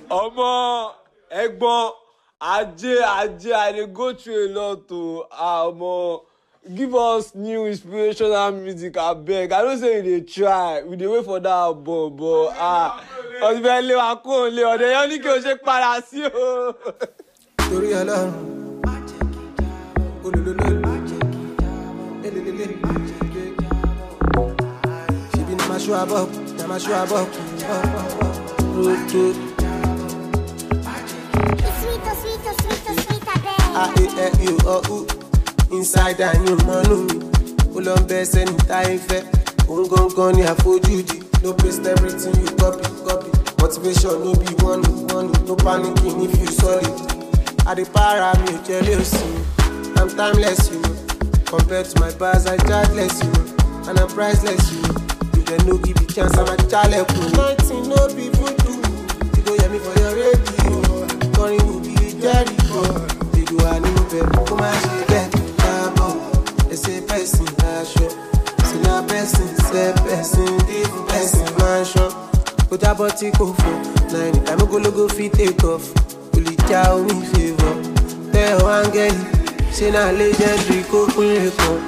Omo, Egbon, Ajay, I dey go through a lot to Omo. Give us new inspirational music, abeg. I know say you dey try. We dey wait for that album, but ọ̀sibẹ̀ lé wa kó lé ọ̀dẹ̀ yẹn ní kí o ṣe padà sí o. Torí Ọlọ́run, olólùlù, elelele, ṣebí na ma show abọ́, roto. A-E-E-I-O-U, inside and you mọ́nú mi, ó lọ bẹ́ sẹ́ni táyé fẹ́, òun gangan ni àfojúdi, no paste everything you copy, motivation no be one, no panicking if you solid. I dey para mi ò jẹ́ lé òsì, I'm timeless you know, compared to my bars I chargeless you know, and I'm priceless you know, if dem no give me chance I'm a chaleku. Nothing no be voodoo, you go hear me for your radio, kọrin wò bí Jericho, ìlú àníbẹ̀ kó má ṣe bẹ́ẹ̀ tó jábọ̀, ẹsẹ̀ pẹ̀sìn aṣọ, sínú pẹ̀sìn ṣẹ́ pẹ̀sìn dìbò pẹ̀sìn máa ṣọ́, kó jábọ̀ tí kò fò, náà ẹni tàbí ogologo fit take off, kò lè já omi favour, tẹ́ ọ áńgẹ́lì, ṣé náà legendary kó pín ẹ̀kọ́.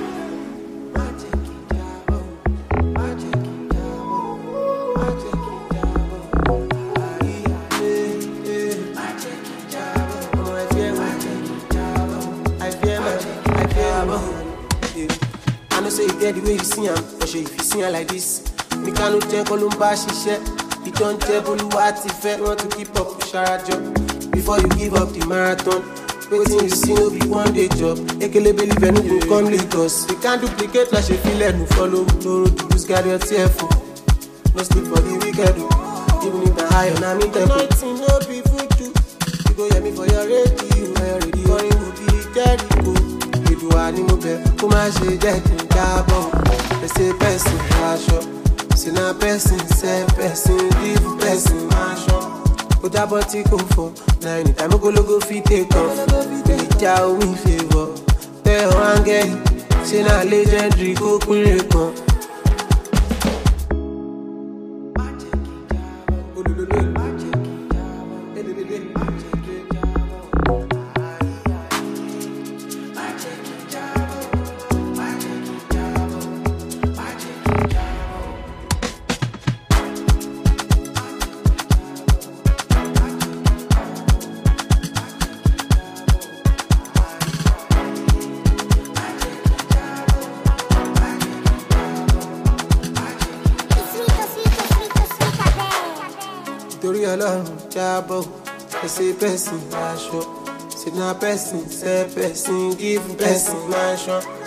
I know say you get the way you see him, but if you see him like this, we can't tell Columba she share. You don't tell Boluwa Tife, want to keep up with Sharajo. Before you give up the marathon, waiting you see no be one day job. Ekele believe and you come Lagos. We can't duplicate like she feel like no follow, no road to lose, got your tearful. No sleep for the weekend, even if the high on I'm in tempo. Nothing no be voodoo. You go hear me for your radio, calling will be Jericho. Ìlú àníbẹ̀ kó má ṣe jẹ́ kí n jábọ̀, ẹsẹ̀ pẹ̀sìn aṣọ, sínú pẹ̀sìn ṣẹ́ pẹ̀sìn dìbò pẹ̀sìn máa ṣọ́, kó jábọ̀ tí kò fọ́, náà ẹni tàbí ogologo fit take off, kò lè já omi favour, tẹ́ ọ áńgẹ́lì, ṣé náà legendary kó pín ẹ̀kan. Torí Ọlọ́run jábọ̀, ẹsẹ̀ pẹ̀sìn aṣọ, sínú pẹ̀sìn ṣẹ́ pẹ̀sìn dìbò pẹ̀sìn máa ṣọ́.